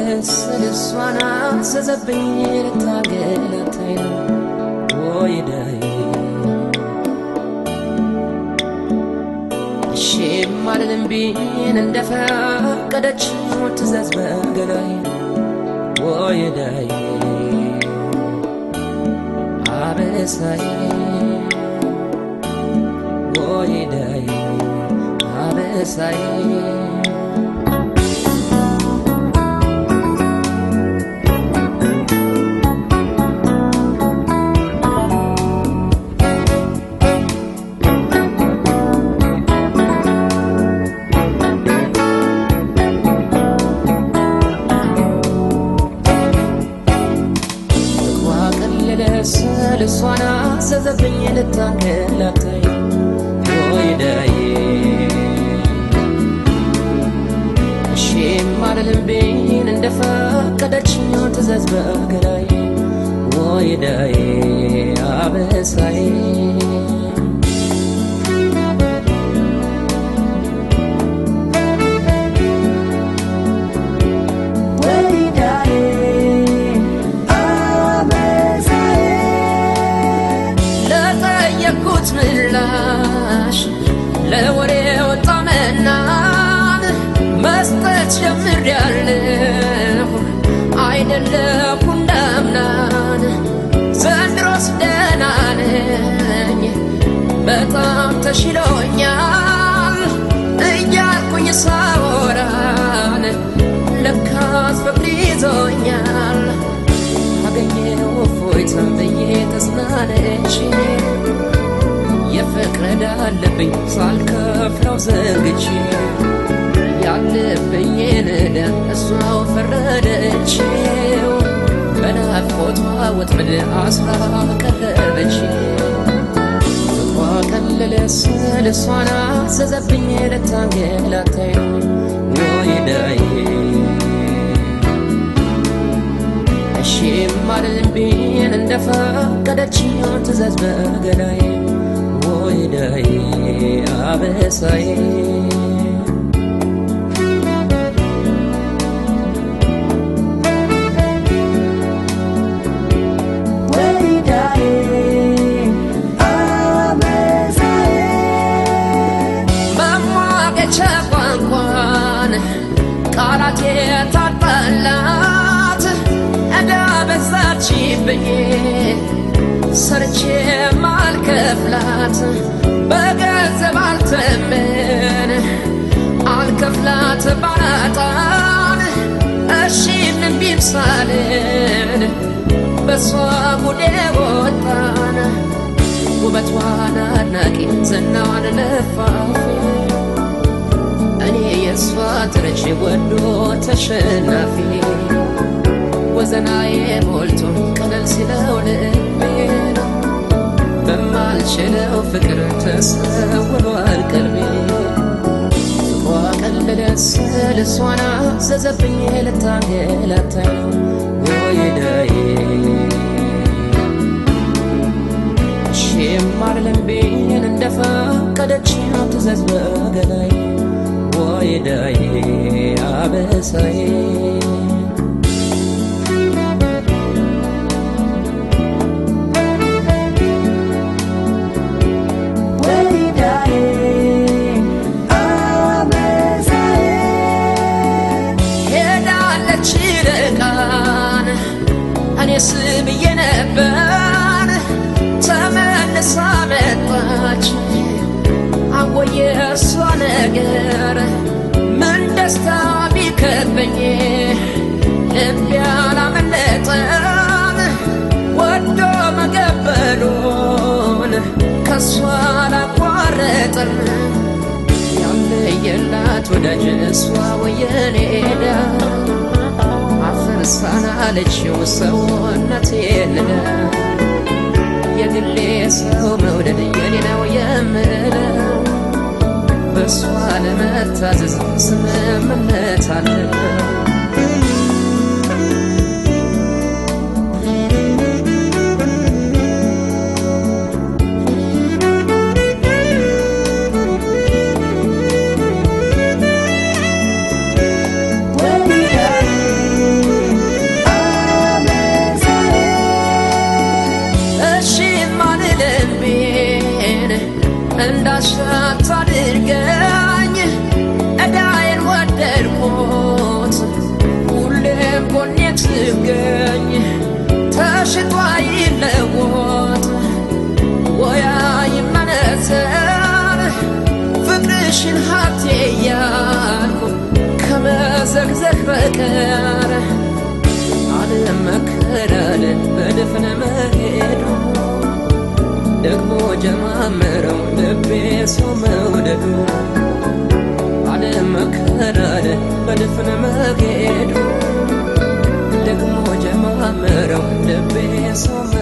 ልሷና ዘዘብኝ ልታገላታይ ወይዳይ ሽማልንም ቢን እንደፈቀደች ትዘዝ በገላይ ወይዳይ አበሳይ ወይዳይ አበሳይ ልሷና ዘዘብኝ ልታገላታይ ወይዳይ ሽማልንም ቢን እንደፈቀደች ትዘዝ በገላይ ወይዳይ አበሳይ ምላሽ ለወሬው ጣመናን መስጠት ጀምሬያለሁ አይደለም እንዳምናን ዘንድሮስ ደህና ነኝ በጣም ተሽሎኛል እያልኩኝ ሳወራን ለካስ ፍቅር ይዞኛል አገኘሁ እፎይታ ብዬ ተጽናንቼ የፍቅር ዕዳ አለብኝ ሳልከፍለው ዘግቼ ያለብኝን ዕዳ እሷው ፈረደችው በናፍቆቷ ወጥመድ አስራ ቀለበችው ፍቅሯ ቀለለ ስል እሷን አዘዘብኝ ልታገላታይ ወይዳይ ሽማልንም ቢን እንደፈቀደች ትዘዝ በገላይ ወይዳይ አበሳይ ወይዳይ አበሳይ መሟገቻ ቋንቋን ቃላት የታጠላት ዕዳ በዛችብኝ ሰርቼ ማልከፍላት በገንዘብ አልተመን አልከፍላት ባጣን እሺ ምን ቢምሳልን በሷ ጉዴ ወጣን ውበቷን አድናቂ ዝናዋን ለፋፊ እኔ የሷ ትረች ወዶ ተሸናፊ ወዘናዬ ሞልቶ ቀለል ሲለው ልቤን በማልችለው ፍቅር ተሰውሯል ቀልቤ ፍቅሯ ቀለለ ስል እሷን አዘዘብኝ ልታገላታይ ወይዳይ ሽማልንም ቢን እንደፈቀደች ትዘዝ በገላይ ወይዳይ አበሳይ ስብዬ ነበር ተመልሳ መጣች አወየ እሷ ነገር ምን ደስታ ቢከበኝ ልቤ አላመለጠም ወዶ መገበሉን ከሷ አላቋረጠም ያለየላት ወዳጅ እሷ ወየኔዳ አፈርሳናለችው ሰውነቴን የግሌ ሰው መውደድ የኔ ነው የምለው በሷ ለመታዘዝ ስምምነት አለን ተሽጦ አይለወጥ ወይ አይመነዘር ፍቅርሽን ሀብቴ እያልኩ ከመዘግዘግ በቀር አልመከራል በድፍን መሄዱ ደግሞ ጀማመረው ልቤ ሰው መውደዱ አልመከራል በድፍን መሄዱ ደግሞ ጀማመረው ልቤ ሰው